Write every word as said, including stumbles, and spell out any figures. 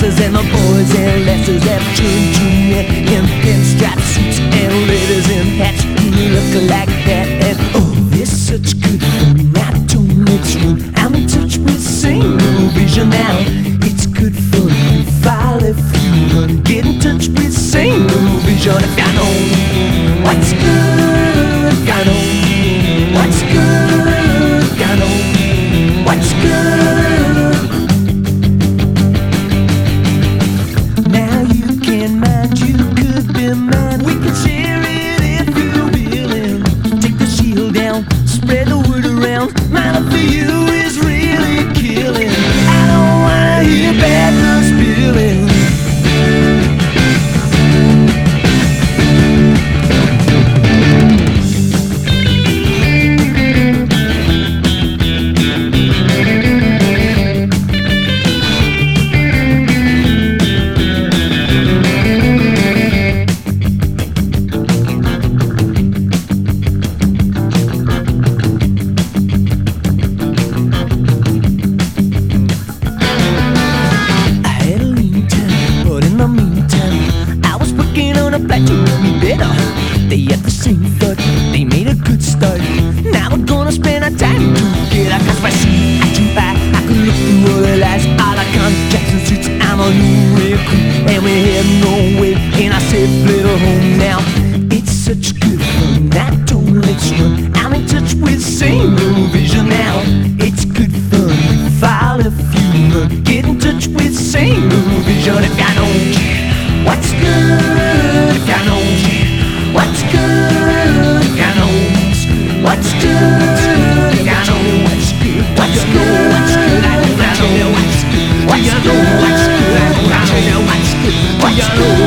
dresses, and the boys and lasses have turned to men in pinstripe suits and ladies in hats who look like that. And oh, there's such good fun. I don't mix with. I'm in touch with single vision now. It's good fun. File if you run. Get in touch with single vision. If I know what's good, if I know what's good, if I know what's good. Now you can mind, you could be mine. We can share it if you're willing. Take the shield down, spread the word around. My love for you is really killing. I don't wanna hear bad news spilling. They had the same thought, they made a good start. Now we're gonna spend our time together. Cause if I see eye to eye, I can look through all the lies. All our contracts and suits, I'm a new recruit, and we're heading nowhere in our safe little home now. It's such good fun, I don't let's run. I'm in touch with single vision now. It's good fun, file if you run. Get in touch with single vision. If I know what's good, if I know what's good, if I know what's good, if I know what's good, what's good, what's good, I know what's good, what's good, what's good, I know what's good, what's good, what's good.